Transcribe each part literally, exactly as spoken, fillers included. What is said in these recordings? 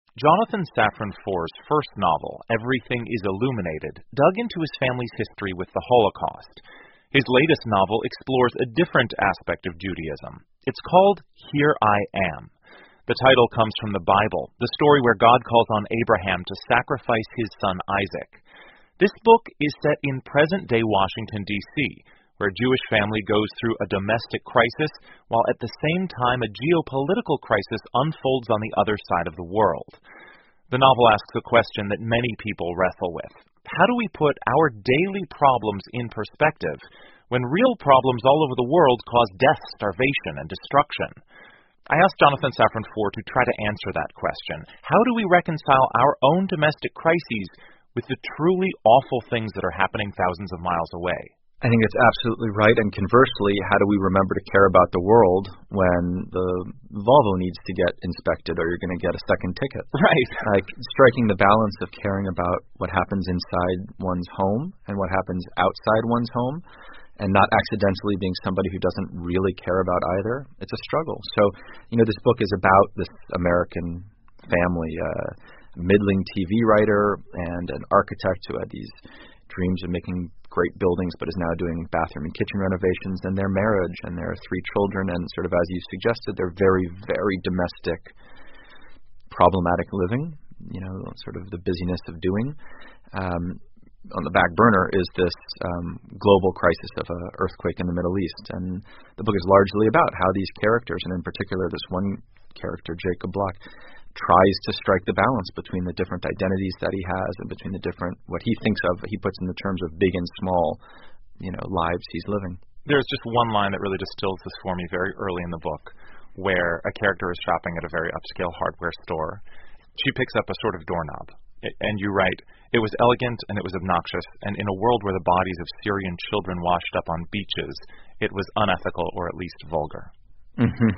Jonathan Safran Foer's first novel, Everything is Illuminated, dug into his family's history with the Holocaust. His latest novel explores a different aspect of Judaism. It's called Here I Am. The title comes from the Bible, the story where God calls on Abraham to sacrifice his son Isaac. This book is set in present-day Washington, D C, where a Jewish family goes through a domestic crisis, while at the same time a geopolitical crisis unfolds on the other side of the world. The novel asks a question that many people wrestle with. How do we put our daily problems in perspective when real problems all over the world cause death, starvation, and destruction? I asked Jonathan Safran Foer to try to answer that question. How do we reconcile our own domestic crises with the truly awful things that are happening thousands of miles away? I think it's absolutely right, and conversely, how do we remember to care about the world when the Volvo needs to get inspected or you're going to get a second ticket? Right. Like, striking the balance of caring about what happens inside one's home and what happens outside one's home, and not accidentally being somebody who doesn't really care about either. It's a struggle. So, you know, this book is about this American family, uh, middling T V writer and an architect who had these dreams of making great buildings but is now doing bathroom and kitchen renovations, and their marriage and their three children, and sort of as you suggested, their very, very domestic, problematic living, you know, sort of the busyness of doing. Um, on the back burner is this um, global crisis of an earthquake in the Middle East. And the book is largely about how these characters, and in particular this one character, Jacob Bloch, tries to strike the balance between the different identities that he has and between the different, what he thinks of, he puts in the terms of big and small, you know, lives he's living. There's just one line that really distills this for me very early in the book, where a character is shopping at a very upscale hardware store. She picks up a sort of doorknob, and you write, "It was elegant and it was obnoxious, and in a world where the bodies of Syrian children washed up on beaches, it was unethical or at least vulgar." Mm-hmm.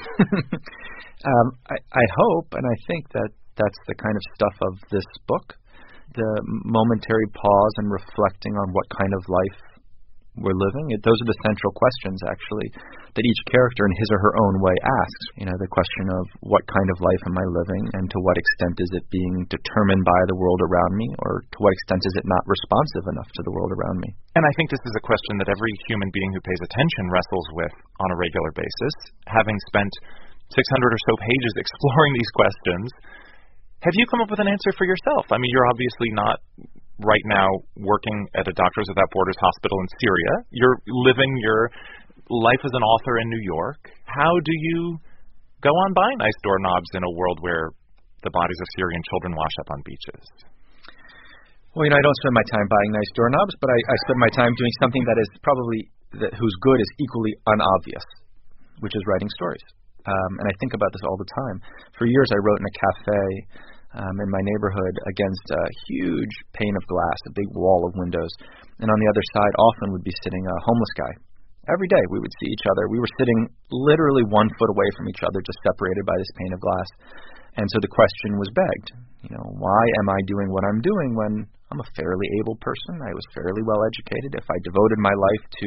um, I, I hope, and I think that that's the kind of stuff of this book, the momentary pause and reflecting on what kind of life we're living. It, those are the central questions, actually, that each character in his or her own way asks. You know, the question of what kind of life am I living, and to what extent is it being determined by the world around me, or to what extent is it not responsive enough to the world around me? And I think this is a question that every human being who pays attention wrestles with on a regular basis. Having spent six hundred or so pages exploring these questions, have you come up with an answer for yourself? I mean, you're obviously not right now working at a Doctors Without Borders hospital in Syria. You're living your life as an author in New York. How do you go on buying nice doorknobs in a world where the bodies of Syrian children wash up on beaches? Well, you know, I don't spend my time buying nice doorknobs, but I, I spend my time doing something that is probably, that, whose good is equally unobvious, which is writing stories. Um, and I think about this all the time. For years, I wrote in a cafe um, in my neighborhood against a huge pane of glass, a big wall of windows. And on the other side often would be sitting a homeless guy. Every day we would see each other. We were sitting literally one foot away from each other, just separated by this pane of glass. And so the question was begged, you know, why am I doing what I'm doing when I'm a fairly able person? I was fairly well educated. If I devoted my life to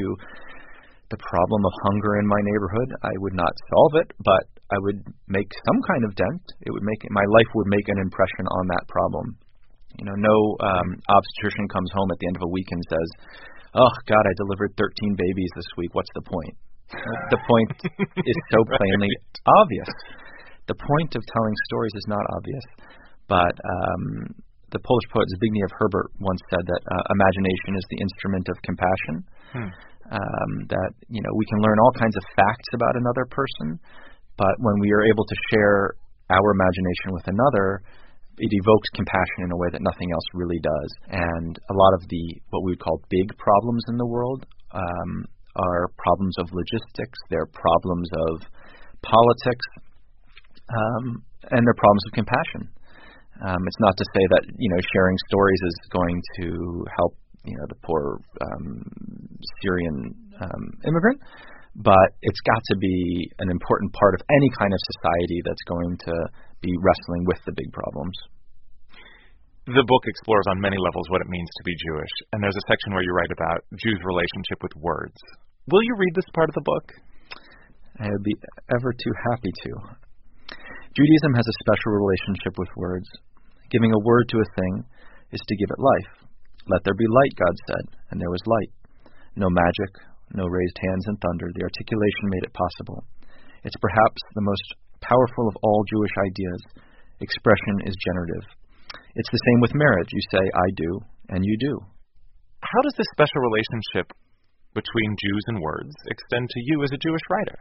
the problem of hunger in my neighborhood, I would not solve it, but I would make some kind of dent. It would make my life would make an impression on that problem. You know, no um, obstetrician comes home at the end of a week and says, "Oh God, I delivered thirteen babies this week. What's the point?" The point is so plainly right. obvious. The point of telling stories is not obvious, but um, the Polish poet Zbigniew Herbert once said that uh, imagination is the instrument of compassion. Hmm. Um, that, you know, we can learn all kinds of facts about another person, but when we are able to share our imagination with another, it evokes compassion in a way that nothing else really does. And a lot of the, what we would call big problems in the world um, are problems of logistics, they're problems of politics, um, and they're problems of compassion. Um, it's not to say that, you know, sharing stories is going to help, you know, the poor um, Syrian um, immigrant, but it's got to be an important part of any kind of society that's going to be wrestling with the big problems. The book explores on many levels what it means to be Jewish, and there's a section where you write about Jews' relationship with words. Will you read this part of the book? I would be ever too happy to. Judaism has a special relationship with words. Giving a word to a thing is to give it life. Let there be light, God said, and there was light. No magic, no raised hands and thunder. The articulation made it possible. It's perhaps the most powerful of all Jewish ideas. Expression is generative. It's the same with marriage. You say, I do, and you do. How does this special relationship between Jews and words extend to you as a Jewish writer?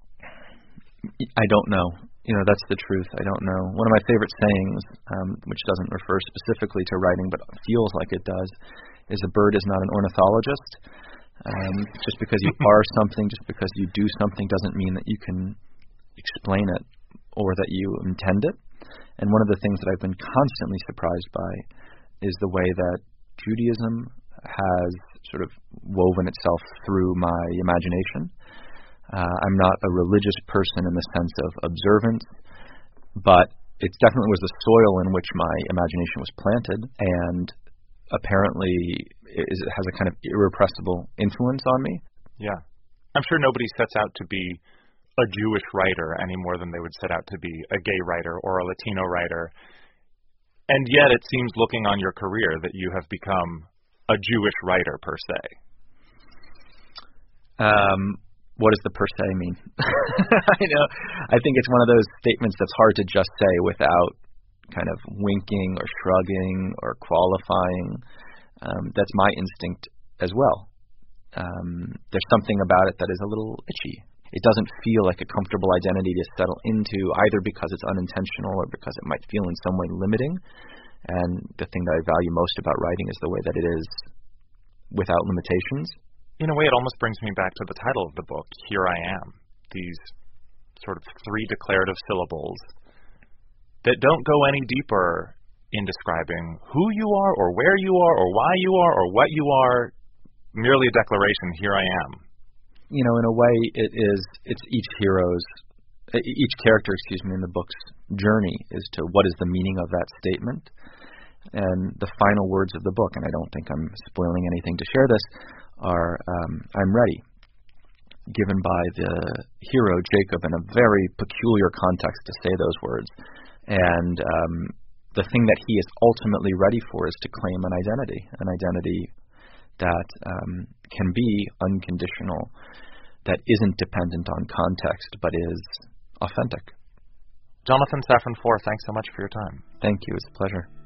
I don't know. You know, that's the truth. I don't know. One of my favorite sayings, um, which doesn't refer specifically to writing but feels like it does, is a bird is not an ornithologist. Um, just because you are something, just because you do something, doesn't mean that you can explain it or that you intend it. And one of the things that I've been constantly surprised by is the way that Judaism has sort of woven itself through my imagination. Uh, I'm not a religious person in the sense of observance, but it definitely was the soil in which my imagination was planted, and apparently it has a kind of irrepressible influence on me. Yeah. I'm sure nobody sets out to be a Jewish writer any more than they would set out to be a gay writer or a Latino writer. And yet it seems, looking on your career, that you have become a Jewish writer per se. Um... What does the per se mean? I know. I think it's one of those statements that's hard to just say without kind of winking or shrugging or qualifying. Um, that's my instinct as well. Um, there's something about it that is a little itchy. It doesn't feel like a comfortable identity to settle into, either because it's unintentional or because it might feel in some way limiting. And the thing that I value most about writing is the way that it is without limitations. In a way, it almost brings me back to the title of the book, Here I Am. These sort of three declarative syllables that don't go any deeper in describing who you are or where you are or why you are or what you are, merely a declaration, here I am. You know, in a way, it is, it's each hero's, each character, excuse me, in the book's journey as to what is the meaning of that statement. And the final words of the book, and I don't think I'm spoiling anything to share this, are, um, I'm ready, given by the hero Jacob in a very peculiar context to say those words. And um, the thing that he is ultimately ready for is to claim an identity, an identity that um, can be unconditional, that isn't dependent on context, but is authentic. Jonathan Safran Foer, thanks so much for your time. Thank you. It's a pleasure.